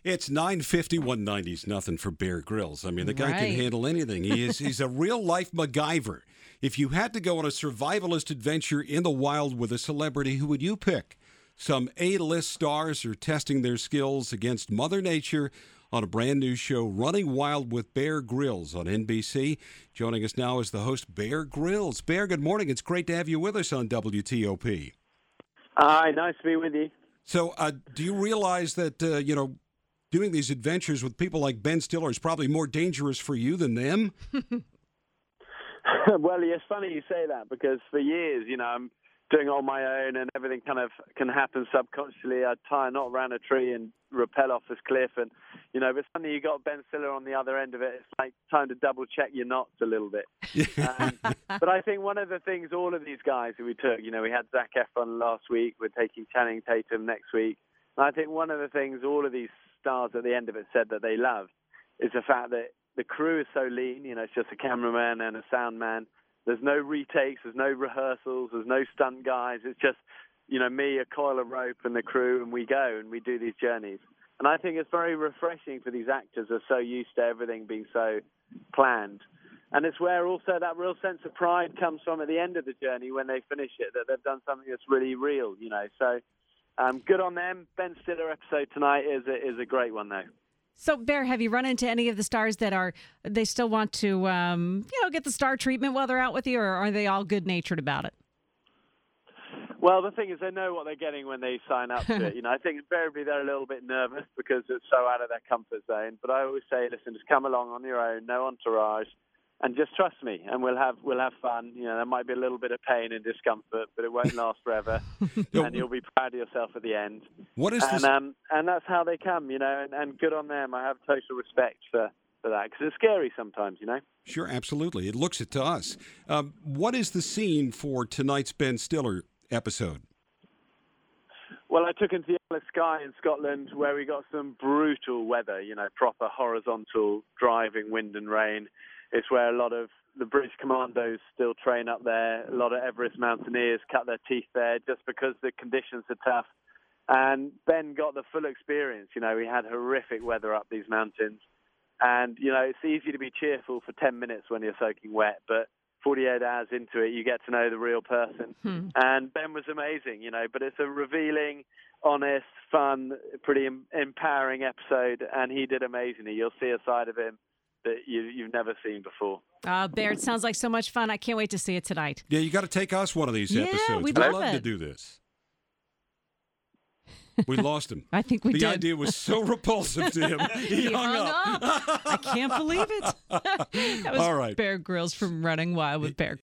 It's 9:50, 190's nothing for Bear Grylls. I mean, the guy can handle anything. He's a real-life MacGyver. If you had to go on a survivalist adventure in the wild with a celebrity, who would you pick? Some A-list stars are testing their skills against Mother Nature on a brand new show, Running Wild with Bear Grylls on NBC. Joining us now is the host, Bear Grylls. Bear, good morning. It's great to have you with us on WTOP. Hi, nice to be with you. So do you realize that, doing these adventures with people like Ben Stiller is probably more dangerous for you than them? Well, it's funny you say that because for years, I'm doing it on my own and everything kind of can happen subconsciously. I tie a knot around a tree and rappel off this cliff and, but suddenly you got Ben Stiller on the other end of it. It's like time to double check your knots a little bit. But I think one of the things all of these guys who we took, we had Zac Efron last week, we're taking Channing Tatum next week. And I think one of the things all of these stars at the end of it said that they loved is the fact that the crew is so lean, it's just a cameraman and a sound man. There's no retakes, there's no rehearsals, there's no stunt guys. It's just, me, a coil of rope, and the crew, and we go and we do these journeys. And I think it's very refreshing for these actors who are so used to everything being so planned. And it's where also that real sense of pride comes from at the end of the journey when they finish it, that they've done something that's really real, So good on them. Ben Stiller episode tonight is a great one, though. So, Bear, have you run into any of the stars that they still want to, get the star treatment while they're out with you, or are they all good-natured about it? Well, the thing is, they know what they're getting when they sign up to it. I think invariably they're a little bit nervous because it's so out of their comfort zone. But I always say, listen, just come along on your own, no entourage, and just trust me, and we'll have fun. There might be a little bit of pain and discomfort, but it won't last forever, and you'll be proud of yourself at the end. What is this? And that's how they come, and good on them. I have total respect for that because it's scary sometimes, Sure, absolutely. It looks it to us. What is the scene for tonight's Ben Stiller episode? Well, I took him to the Isle of Skye in Scotland where we got some brutal weather, proper horizontal driving wind and rain. It's where a lot of the British commandos still train up there. A lot of Everest mountaineers cut their teeth there just because the conditions are tough. And Ben got the full experience. We had horrific weather up these mountains. And, it's easy to be cheerful for 10 minutes when you're soaking wet, but 48 hours into it, you get to know the real person. And Ben was amazing, but it's a revealing, honest, fun, pretty empowering episode, and he did amazingly. You'll see a side of him that you've never seen before. Bear, it sounds like so much fun. I can't wait to see it tonight. Yeah, you got to take us one of these episodes. We'd love it. to do this. We lost him. I think we did. The idea was so repulsive to him. He hung up. I can't believe it. That was All right. Bear Grylls from Running Wild with Bear